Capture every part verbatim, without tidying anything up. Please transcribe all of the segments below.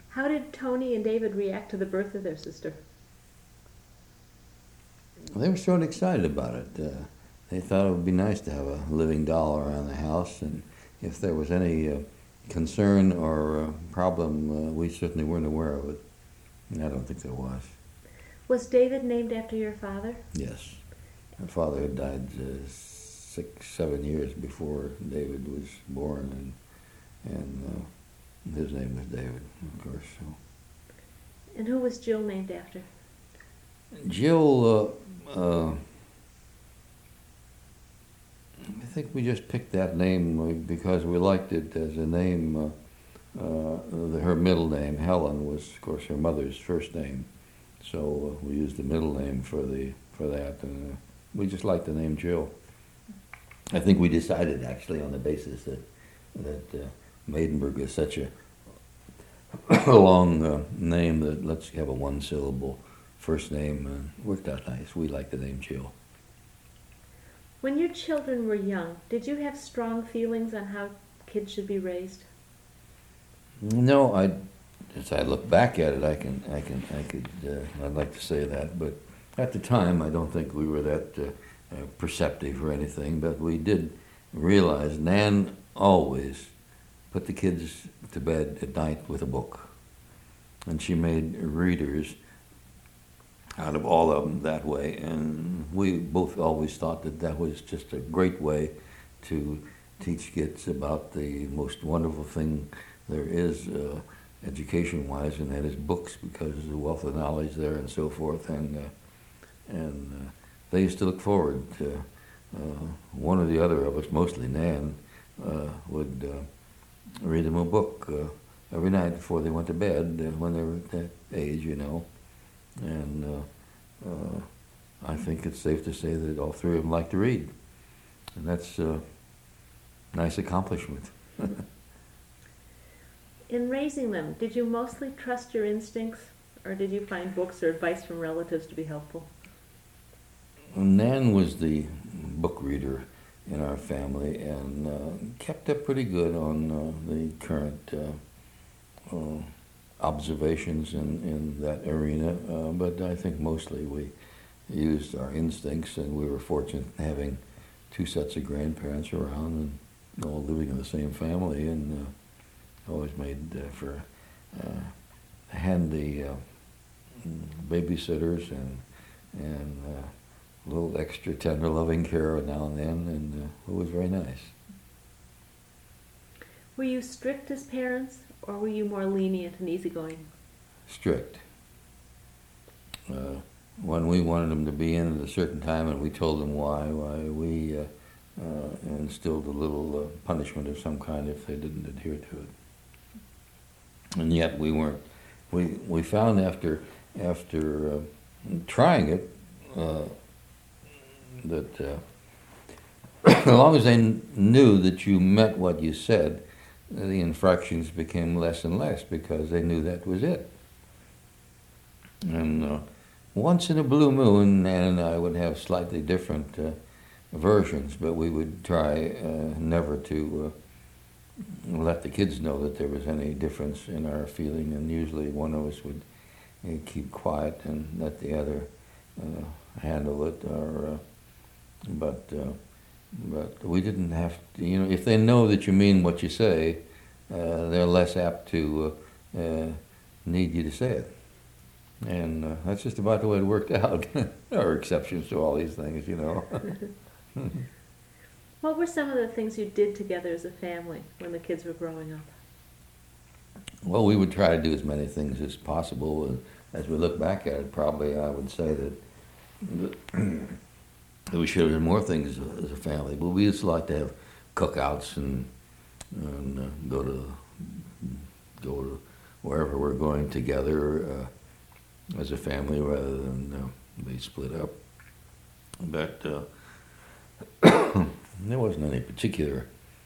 How did Tony and David react to the birth of their sister? They were sort of excited about it. Uh, they thought it would be nice to have a living doll around the house, and if there was any uh, concern or uh, problem, uh, we certainly weren't aware of it. And I don't think there was. Was David named after your father? Yes. My father had died uh, six, seven years before David was born, and, and uh, his name was David, of course. So. And who was Jill named after? Jill, uh, uh, I think we just picked that name because we liked it as a name. Uh, uh, her middle name, Helen, was, of course, her mother's first name. So uh, we used the middle name for the for that, and uh, we just liked the name Jill. I think we decided actually on the basis that that uh, Maidenberg is such a, a long uh, name that let's have a one-syllable first name, and uh, worked out nice. We liked the name Jill. When your children were young, did you have strong feelings on how kids should be raised? No, I. As I look back at it, I can, I can, I could. Uh, I'd like to say that, but at the time, I don't think we were that uh, uh, perceptive or anything. But we did realize Nan always put the kids to bed at night with a book, and she made readers out of all of them that way. And we both always thought that that was just a great way to teach kids about the most wonderful thing there is. Uh, education-wise, and that is books, because there's a wealth of knowledge there and so forth, and uh, and uh, they used to look forward to uh, one or the other of us, mostly Nan, uh, would uh, read them a book uh, every night before they went to bed uh, when they were at that age, you know, and uh, uh, I think it's safe to say that all three of them like to read, and that's a nice accomplishment. In raising them, did you mostly trust your instincts, or did you find books or advice from relatives to be helpful? Nan was the book reader in our family and uh, kept up pretty good on uh, the current uh, uh, observations in, in that arena, uh, but I think mostly we used our instincts, and we were fortunate having two sets of grandparents around and all living in the same family, and uh, always made uh, for uh, handy uh, babysitters and and uh, a little extra tender, loving care now and then, and uh, it was very nice. Were you strict as parents, or were you more lenient and easygoing? Strict. Uh, when we wanted them to be in at a certain time, and we told them why, why we uh, uh, instilled a little uh, punishment of some kind if they didn't adhere to it. And yet we weren't. We we found after after uh, trying it uh, that uh, as long as they kn- knew that you meant what you said, the infractions became less and less because they knew that was it. And uh, once in a blue moon, Nan and I would have slightly different uh, versions, but we would try uh, never to. Uh, let the kids know that there was any difference in our feeling, and usually one of us would uh, keep quiet and let the other uh, handle it. Or, uh, but uh, but we didn't have to. You know, if they know that you mean what you say, uh, they're less apt to uh, uh, need you to say it. And uh, that's just about the way it worked out. There are exceptions to all these things, you know. What were some of the things you did together as a family when the kids were growing up? Well, we would try to do as many things as possible. And as we look back at it, probably I would say that, that we should have done more things as a family. But we used to like to have cookouts and, and uh, go to go to wherever we're going together uh, as a family rather than uh, be split up. But uh, there wasn't any particular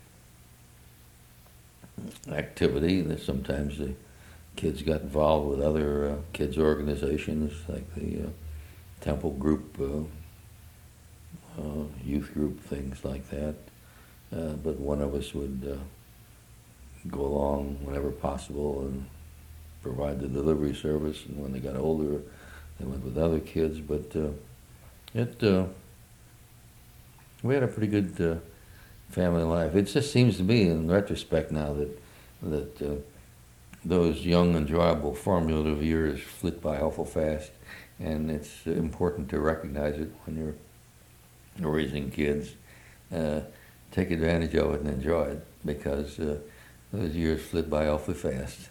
activity. That sometimes the kids got involved with other uh, kids' organizations, like the uh, temple group, uh, uh, youth group, things like that. Uh, but one of us would uh, go along whenever possible and provide the delivery service, and when they got older, they went with other kids. But uh, it uh, we had a pretty good uh, family life. It just seems to me, in retrospect now, that that uh, those young, enjoyable, formative years flit by awful fast, and it's important to recognize it when you're raising kids. Uh, take advantage of it and enjoy it, because uh, those years flit by awfully fast.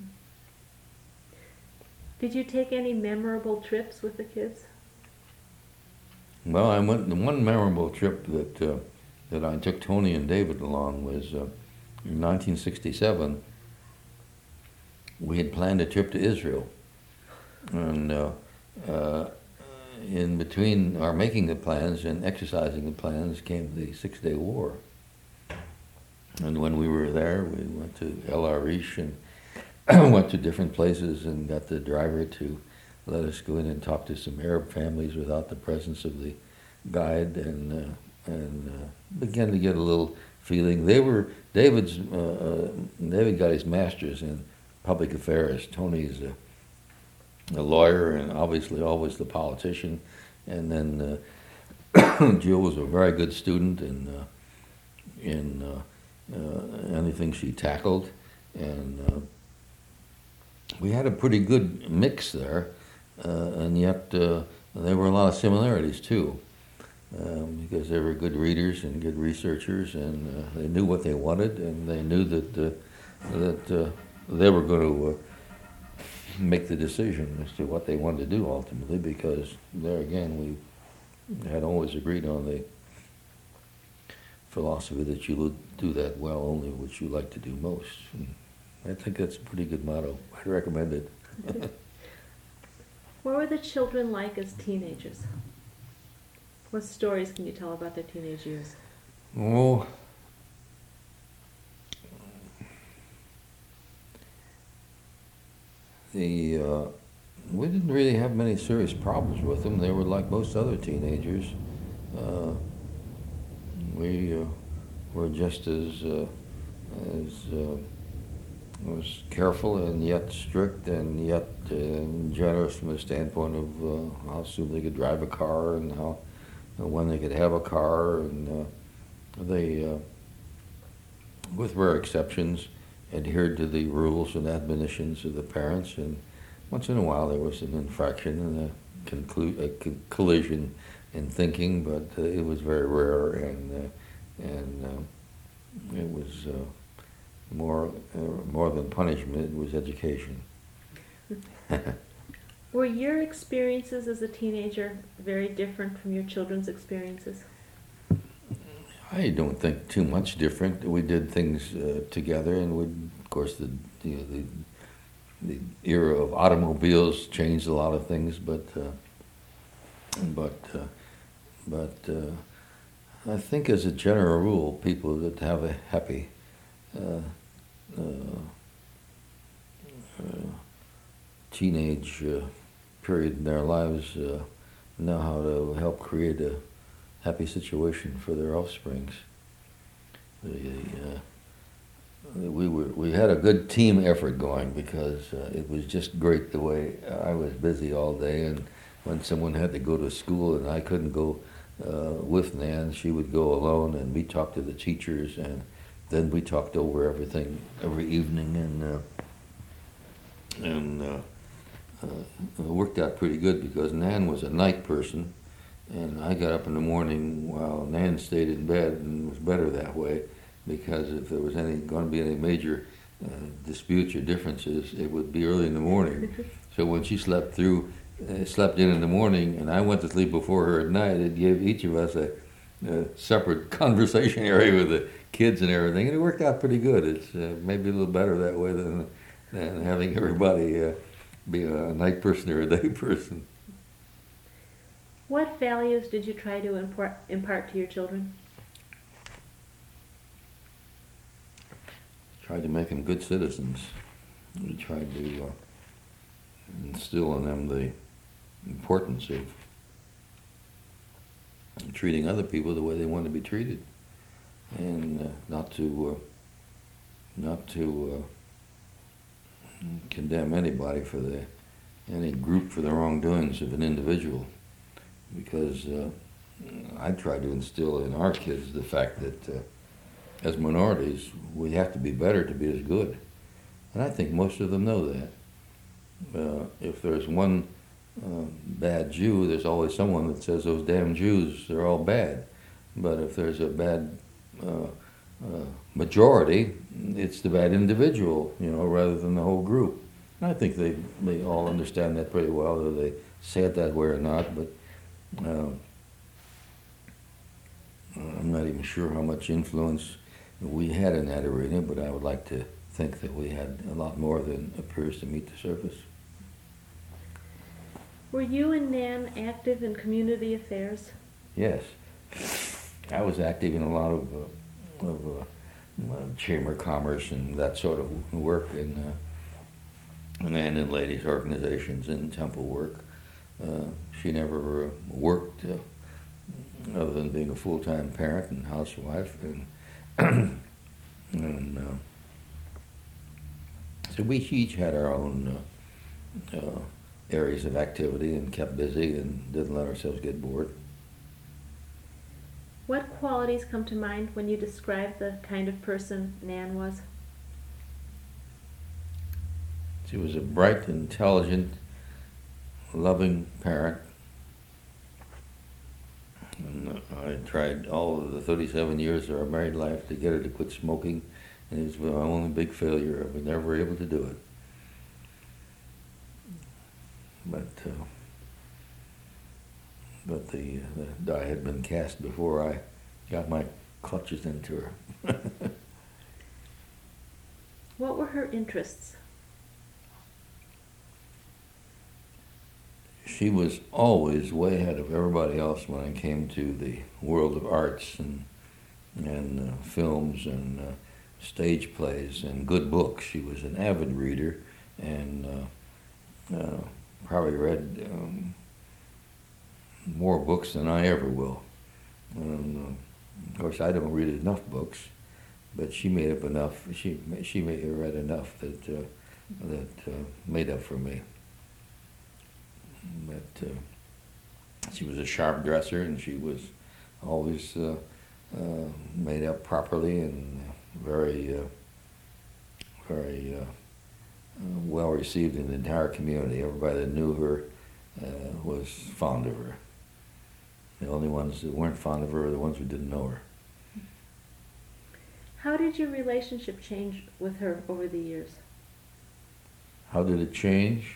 Did you take any memorable trips with the kids? Well, I went. The one memorable trip that uh, that I took Tony and David along was uh, in nineteen sixty-seven. We had planned a trip to Israel, and uh, uh, in between our making the plans and exercising the plans came the Six-Day War. And when we were there, we went to El Arish and went to different places and got the driver to let us go in and talk to some Arab families without the presence of the guide, and uh, and uh, began to get a little feeling. They were David's. Uh, uh, David got his master's in public affairs. Tony's a, a lawyer and obviously always the politician. And then uh, Jill was a very good student in uh, in uh, uh, anything she tackled, and uh, we had a pretty good mix there. Uh, and yet uh, there were a lot of similarities too, um, because they were good readers and good researchers, and uh, they knew what they wanted, and they knew that uh, that uh, they were going to uh, make the decision as to what they wanted to do ultimately, because there again we had always agreed on the philosophy that you would do that well only what you like to do most. And I think that's a pretty good motto. I'd recommend it. What were the children like as teenagers? What stories can you tell about their teenage years? Oh, the uh, we didn't really have many serious problems with them. They were like most other teenagers. Uh, we uh, were just as uh, as uh, was careful and yet strict and yet uh, generous from the standpoint of uh, how soon they could drive a car and how uh, when they could have a car, and uh, they, uh, with rare exceptions, adhered to the rules and admonitions of the parents. And once in a while there was an infraction and a, conclu- a co- collision in thinking, but uh, it was very rare, and uh, and uh, it was. Uh, More, uh, more than punishment, it was education. Were your experiences as a teenager very different from your children's experiences? I don't think too much different. We did things uh, together, and we, of course, the, you know, the the era of automobiles changed a lot of things, but uh, but uh, but uh, I think, as a general rule, people that have a happy Uh, uh, uh, teenage uh, period in their lives uh, know how to help create a happy situation for their offsprings. The, uh, we were we had a good team effort going, because uh, it was just great the way I was busy all day, and when someone had to go to school and I couldn't go uh, with Nan, she would go alone, and we talked to the teachers, and then we talked over everything every evening, and uh, and uh, uh, it worked out pretty good, because Nan was a night person, and I got up in the morning while Nan stayed in bed, and it was better that way, because if there was any going to be any major uh, disputes or differences, it would be early in the morning. So when she slept through, uh, slept in in the morning, and I went to sleep before her at night, it gave each of us a, a separate conversation area with the kids and everything, and it worked out pretty good. It's uh, maybe a little better that way than than having everybody uh, be a night person or a day person. What values did you try to impart, impart to your children? Tried to make them good citizens. We tried to uh, instill in them the importance of treating other people the way they want to be treated, and uh, not to uh, not to uh, condemn anybody for the any group for the wrongdoings of an individual, because uh, I try to instill in our kids the fact that uh, as minorities we have to be better to be as good, and I think most of them know that. Uh, if there's one uh, bad Jew, there's always someone that says those damn Jews, they're all bad. But if there's a bad uh, uh, majority, it's the bad individual, you know, rather than the whole group. And I think they, they all understand that pretty well, whether they say it that way or not, but uh, I'm not even sure how much influence we had in that arena, but I would like to think that we had a lot more than appears to meet the surface. Were you and Nan active in community affairs? Yes. I was active in a lot of, uh, of uh, uh, chamber of commerce and that sort of work, in, uh, and in ladies' organizations and temple work. Uh, she never uh, worked uh, other than being a full-time parent and housewife, and, and uh, so we each had our own uh, uh, areas of activity and kept busy and didn't let ourselves get bored. What qualities come to mind when you describe the kind of person Nan was? She was a bright, intelligent, loving parent. And I tried all of the thirty-seven years of our married life to get her to quit smoking, and it was my only big failure. I was never able to do it. But uh, but the, the die had been cast before I got my clutches into her. What were her interests? She was always way ahead of everybody else when it came to the world of arts and and uh, films and uh, stage plays and good books. She was an avid reader and uh, uh, probably read um, more books than I ever will. And, uh, of course, I don't read enough books, but she made up enough. She she made, read enough that uh, that uh, made up for me. But uh, she was a sharp dresser, and she was always uh, uh, made up properly and very, uh, very uh, uh, well received in the entire community. Everybody that knew her uh, was fond of her. The only ones that weren't fond of her were the ones who didn't know her. How did your relationship change with her over the years? How did it change?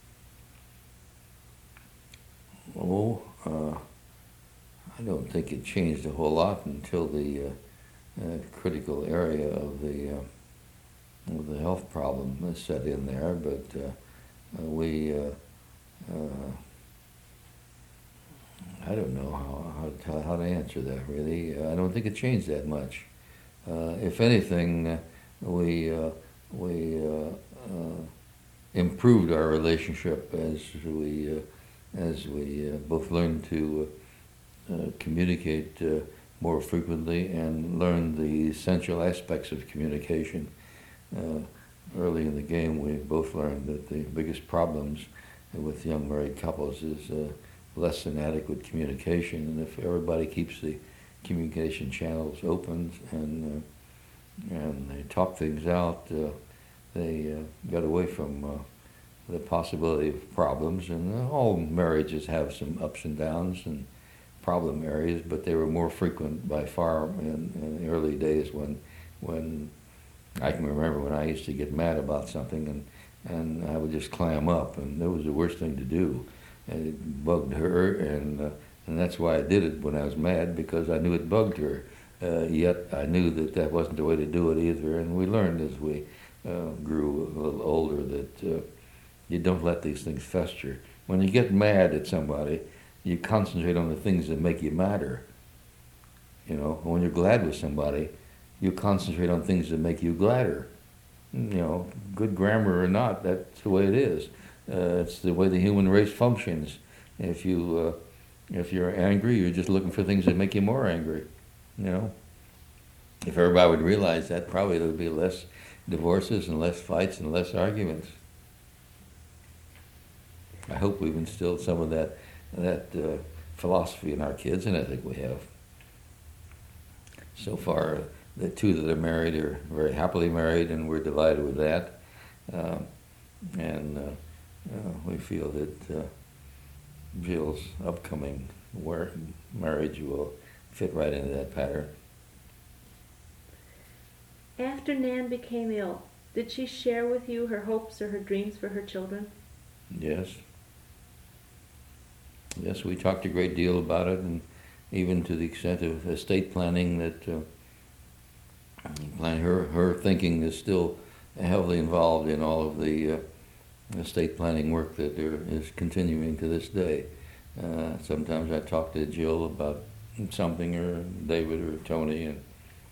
Oh, uh, I don't think it changed a whole lot until the uh, uh, critical area of the uh, of the health problem set in there. But uh, uh, we, uh, uh, I don't know how how to, how to answer that really. I don't think it changed that much. Uh, if anything, uh, we uh, we uh, uh, improved our relationship as we. Uh, as we uh, both learned to uh, uh, communicate uh, more frequently and learn the essential aspects of communication. Uh, early in the game, we both learned that the biggest problems with young married couples is uh, less than adequate communication, and if everybody keeps the communication channels open and uh, and they talk things out, uh, they uh, get away from uh, the possibility of problems. And uh, all marriages have some ups and downs and problem areas, but they were more frequent by far in, in the early days when when I can remember when I used to get mad about something and and I would just clam up, and that was the worst thing to do, and it bugged her, and uh, and that's why I did it when I was mad, because I knew it bugged her, uh, yet I knew that that wasn't the way to do it either. And we learned as we uh, grew a little older that uh, you don't let these things fester. When you get mad at somebody, you concentrate on the things that make you madder. You know, when you're glad with somebody, you concentrate on things that make you gladder. You know, good grammar or not, that's the way it is. Uh, it's the way the human race functions. If you, uh, if you're angry, you're just looking for things that make you more angry. You know, if everybody would realize that, probably there would be less divorces and less fights and less arguments. I hope we've instilled some of that that uh, philosophy in our kids, and I think we have. So far, the two that are married are very happily married, and we're delighted with that. Uh, and uh, uh, we feel that uh, Jill's upcoming war- marriage will fit right into that pattern. After Nan became ill, did she share with you her hopes or her dreams for her children? Yes. Yes, we talked a great deal about it, and even to the extent of estate planning, that uh, plan, her, her thinking is still heavily involved in all of the uh, estate planning work that there is continuing to this day. Uh, sometimes I talk to Jill about something, or David or Tony, and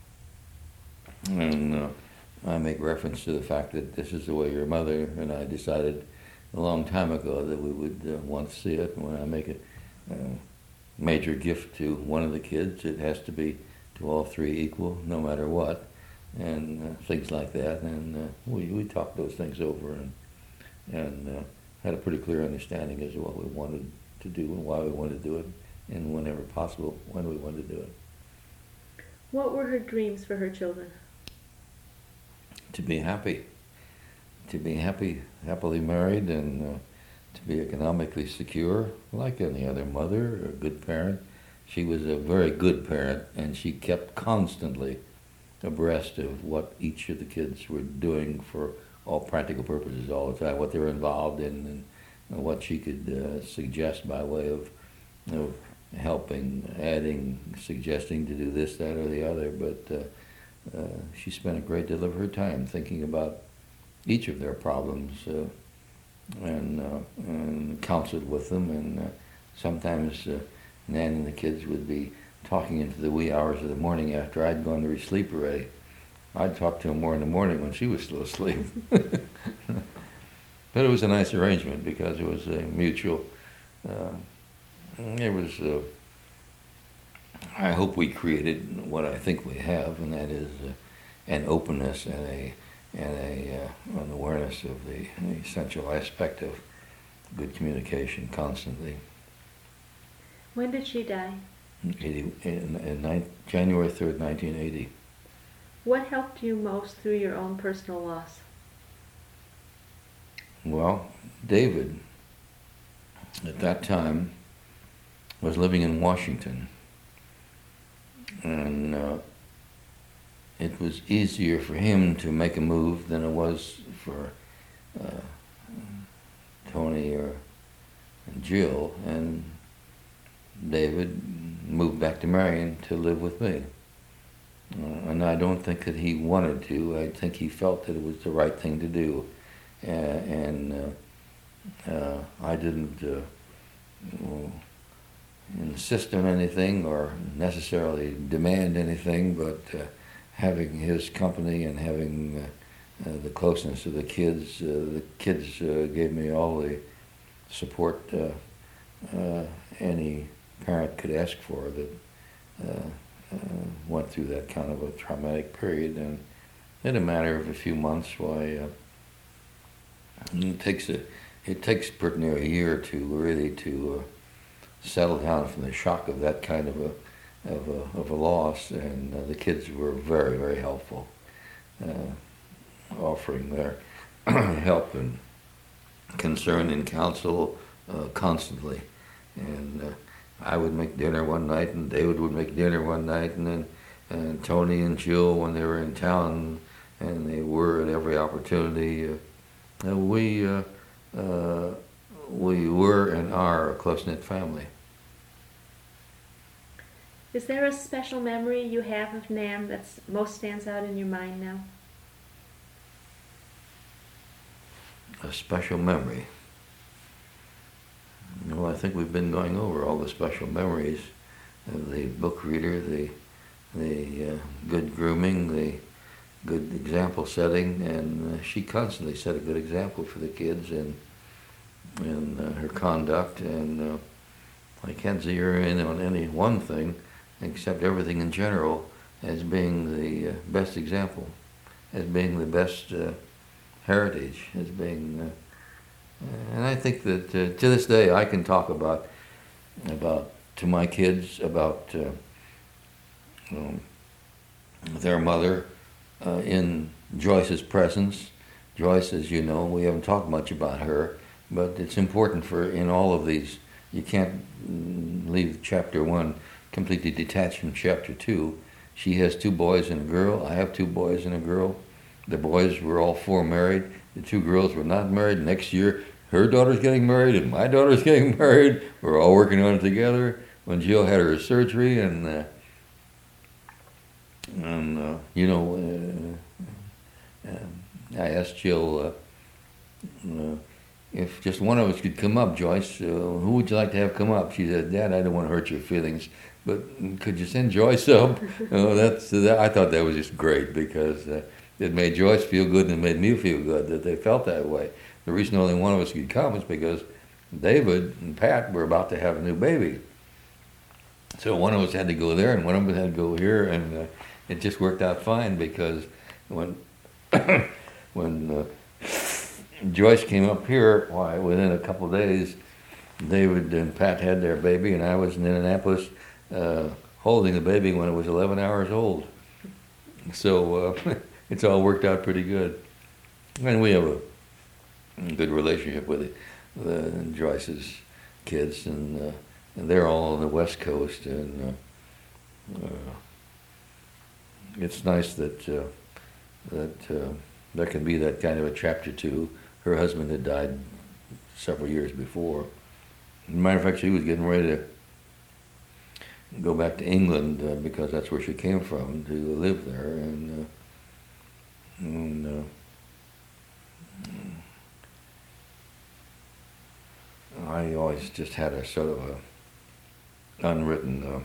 and uh, I make reference to the fact that this is the way your mother and I decided a long time ago that we would uh, want to see it. And when I make a uh, major gift to one of the kids, it has to be to all three equal, no matter what, and uh, things like that. And uh, we we talked those things over, and and uh, had a pretty clear understanding as to what we wanted to do and why we wanted to do it, and whenever possible, when we wanted to do it. What were her dreams for her children? To be happy, to be happy, happily married, and uh, to be economically secure, like any other mother or good parent. She was a very good parent, and she kept constantly abreast of what each of the kids were doing for all practical purposes all the time, what they were involved in, and what she could uh, suggest by way of, of helping, adding, suggesting to do this, that, or the other. But uh, uh, she spent a great deal of her time thinking about each of their problems uh, and, uh, and counseled with them. And uh, sometimes uh, Nan and the kids would be talking into the wee hours of the morning after I'd gone to sleep already. I'd talk to them more in the morning when she was still asleep. But it was a nice arrangement because it was a mutual. Uh, it was. Uh, I hope we created what I think we have, and that is uh, an openness and a and a uh, an awareness of the, the essential aspect of good communication constantly. When did she die? eighty, in, in nine, January third, nineteen eighty. What helped you most through your own personal loss? Well, David, at that time, was living in Washington, and uh, it was easier for him to make a move than it was for uh, Tony or Jill, and David moved back to Marion to live with me. Uh, and I don't think that he wanted to. I think he felt that it was the right thing to do. Uh, and uh, uh, I didn't uh, insist on anything or necessarily demand anything, but uh, having his company and having uh, uh, the closeness of the kids, uh, the kids uh, gave me all the support uh, uh, any parent could ask for that uh, uh, went through that kind of a traumatic period. And in a matter of a few months, why uh, it takes a it takes pretty near a year or two really to uh, settle down from the shock of that kind of a of a, of a loss. And uh, the kids were very, very helpful, uh, offering their help and concern and counsel uh, constantly. And uh, I would make dinner one night, and David would make dinner one night, and then and Tony and Jill, when they were in town, and they were at every opportunity, uh, uh, we uh, uh, we were and are a close-knit family. Is there a special memory you have of Nan that most stands out in your mind now? A special memory. Well, I think we've been going over all the special memories of the book reader, the the uh, good grooming, the good example setting, and uh, she constantly set a good example for the kids in in uh, her conduct. And uh, I can't zero in on any one thing, except everything in general as being the uh, best example. as being the best uh, heritage, as being, uh, and I think that uh, to this day I can talk about about to my kids about uh, um, their mother uh, in Joyce's presence. Joyce, as you know, we haven't talked much about her, but it's important for in all of these. You can't leave chapter one completely detached from chapter two. She has two boys and a girl. I have two boys and a girl. The boys were all four married. The two girls were not married. Next year, her daughter's getting married and my daughter's getting married. We're all working on it together. When Jill had her surgery, and uh, and uh, you know, uh, uh, I asked Jill uh, uh, if just one of us could come up, Joyce. Uh, who would you like to have come up? She said, "Dad, I don't want to hurt your feelings, but could you send Joyce up?" Oh, that's that, I thought that was just great because uh, it made Joyce feel good and it made me feel good that they felt that way. The reason only one of us could come is because David and Pat were about to have a new baby. So one of us had to go there and one of us had to go here, and uh, it just worked out fine because when when uh, Joyce came up here, why, within a couple of days, David and Pat had their baby, and I was in Indianapolis uh, holding the baby when it was eleven hours old. So uh, it's all worked out pretty good. And we have a good relationship with the, the Joyce's kids, and, uh, and they're all on the West Coast, and uh, uh, it's nice that uh, that uh, there can be that kind of a chapter two. Her husband had died several years before. As a matter of fact, she was getting ready to go back to England uh, because that's where she came from, to live there, and, uh, and uh, I always just had a sort of a unwritten uh,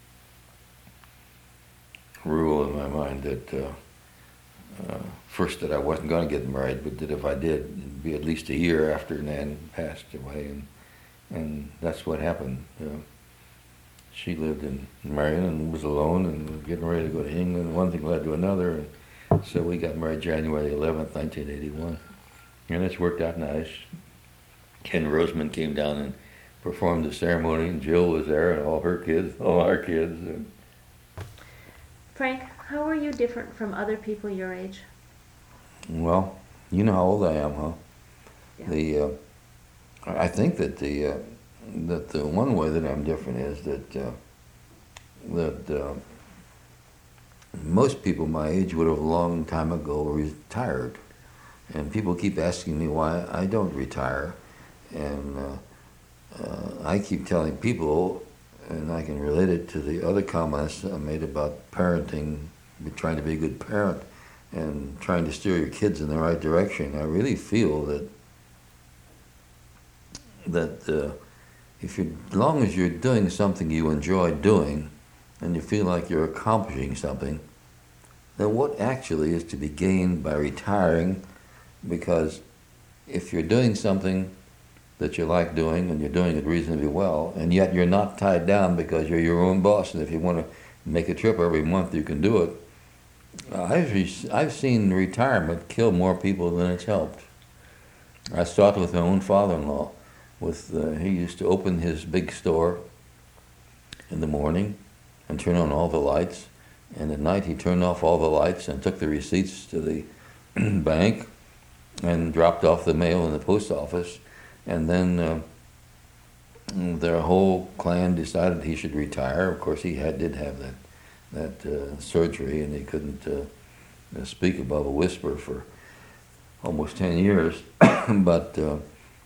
rule in my mind that uh, uh, first that I wasn't going to get married, but that if I did, it'd be at least a year after Nan passed away, and and that's what happened. Uh, she lived in Marion and was alone and was getting ready to go to England. One thing led to another, and so we got married January eleventh, nineteen eighty-one, and it's worked out nice. Ken Roseman came down and performed the ceremony, and Jill was there, and all her kids, all our kids. And Frank, how are you different from other people your age? well, you know how old I am, huh? Yeah. The uh, I think that the uh, that the one way that I'm different is that uh, that uh, most people my age would have a long time ago retired, and people keep asking me why I don't retire. And uh, uh, I keep telling people, and I can relate it to the other comments I made about parenting, trying to be a good parent, and trying to steer your kids in the right direction. I really feel that that uh, if you, as long as you're doing something you enjoy doing, and you feel like you're accomplishing something, then what actually is to be gained by retiring? Because if you're doing something that you like doing, and you're doing it reasonably well, and yet you're not tied down because you're your own boss, and if you want to make a trip every month, you can do it. Uh, I've, re- I've seen retirement kill more people than it's helped. I saw it with my own father-in-law. With uh, he used to open his big store in the morning and turn on all the lights, and at night he turned off all the lights and took the receipts to the bank and dropped off the mail in the post office. And then uh, their whole clan decided he should retire. Of course, he had did have that that uh, surgery, and he couldn't uh, speak above a whisper for almost ten years. But uh,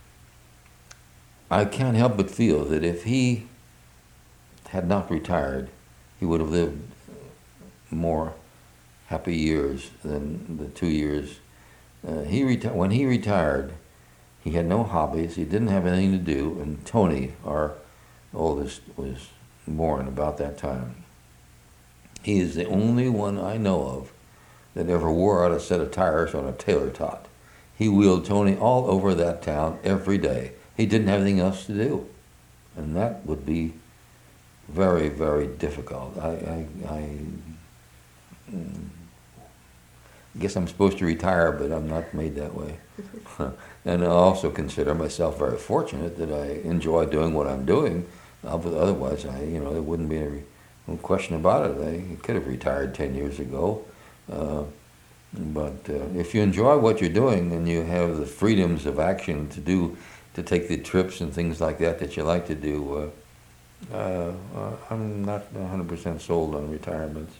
I can't help but feel that if he had not retired, he would have lived more happy years than the two years. Uh, he reti- when he retired, he had no hobbies, he didn't have anything to do, and Tony, our oldest, was born about that time. He is the only one I know of that ever wore out a set of tires on a tailor tot. He wheeled Tony all over that town every day. He didn't have anything else to do, and that would be very, very difficult. I, I, I, I guess I'm supposed to retire, but I'm not made that way. And I also consider myself very fortunate that I enjoy doing what I'm doing. Otherwise, I, you know, there wouldn't be any no question about it. I could have retired ten years ago. Uh, but uh, if you enjoy what you're doing and you have the freedoms of action to do, to take the trips and things like that that you like to do, uh, uh, uh, I'm not one hundred percent sold on retirements.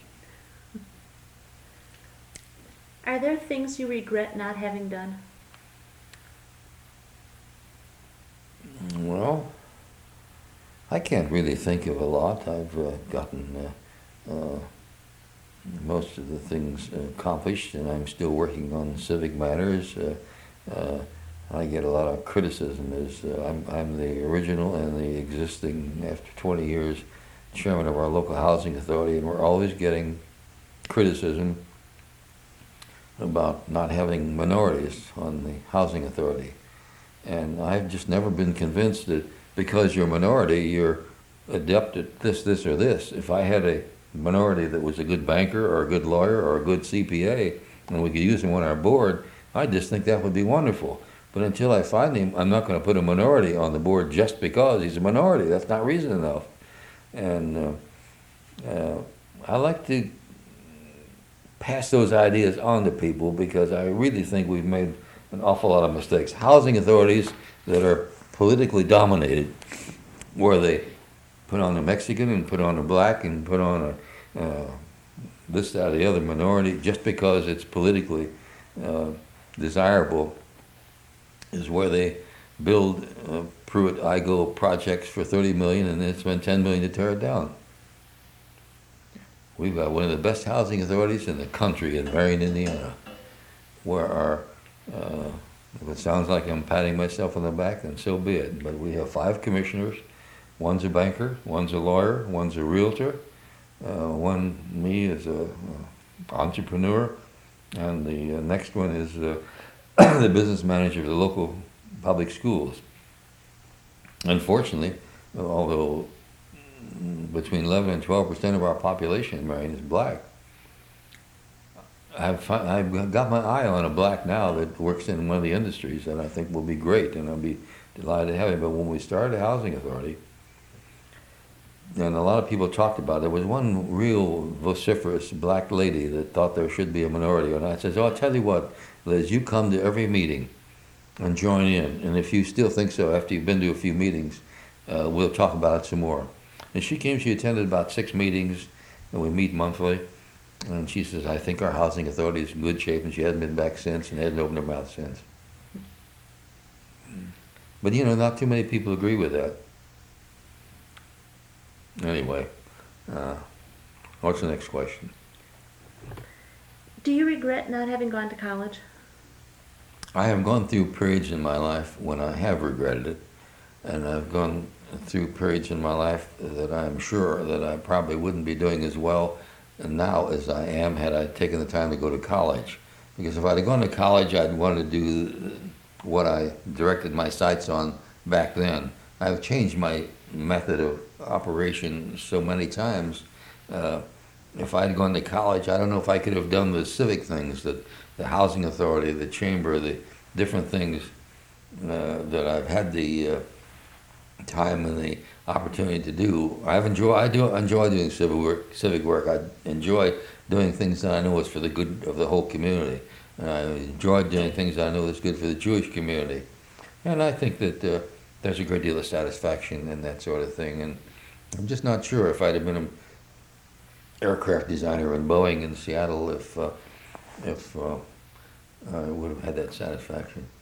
Are there things you regret not having done? Well, I can't really think of a lot. I've uh, gotten uh, uh, most of the things accomplished, and I'm still working on civic matters. Uh, uh, I get a lot of criticism as uh, I'm, I'm the original and the existing, after twenty years, chairman of our local housing authority, and we're always getting criticism about not having minorities on the housing authority. And I've just never been convinced that because you're a minority, you're adept at this, this, or this. If I had a minority that was a good banker or a good lawyer or a good C P A, and we could use him on our board, I just think that would be wonderful. But until I find him, I'm not going to put a minority on the board just because he's a minority. That's not reason enough. And uh, uh, I like to pass those ideas on to people because I really think we've made an awful lot of mistakes. Housing authorities that are politically dominated, where they put on a Mexican and put on a black and put on a uh, this, that, or the other minority just because it's politically uh, desirable, is where they build uh, Pruitt-Igoe projects for thirty million dollars and then spend ten million dollars to tear it down. We've got one of the best housing authorities in the country in Marion, Indiana, where our, uh, if it sounds like I'm patting myself on the back, then so be it. But we have five commissioners. One's a banker, one's a lawyer, one's a realtor, uh, one, me, is a, uh, entrepreneur, and the uh, next one is uh, the business manager of the local public schools. Unfortunately, although between eleven and twelve percent of our population in Marion is black, I've, I've got my eye on a black now that works in one of the industries that I think will be great, and I'll be delighted to have him. But when we started a housing authority, and a lot of people talked about it, there was one real vociferous black lady that thought there should be a minority. And I said, oh, I'll tell you what, Liz, you come to every meeting and join in. And if you still think so after you've been to a few meetings, uh, we'll talk about it some more. And she came, she attended about six meetings, and we meet monthly. And she says, I think our housing authority is in good shape, and she hasn't been back since and hasn't opened her mouth since. But, you know, not too many people agree with that. Anyway, uh, what's the next question? Do you regret not having gone to college? I have gone through periods in my life when I have regretted it, and I've gone through periods in my life that I'm sure that I probably wouldn't be doing as well now as I am had I taken the time to go to college. Because if I'd have gone to college, I'd want to do what I directed my sights on back then. I've changed my method of operation so many times. Uh, if I'd gone to college, I don't know if I could have done the civic things, that the housing authority, the chamber, the different things uh, that I've had the uh, time and the opportunity to do. I've enjoy, I do enjoy doing civic work. Civic work. I enjoy doing things that I know is for the good of the whole community. And I enjoy doing things that I know is good for the Jewish community. And I think that uh, there's a great deal of satisfaction in that sort of thing. And I'm just not sure if I'd have been an aircraft designer in Boeing in Seattle if uh, if uh, I would have had that satisfaction.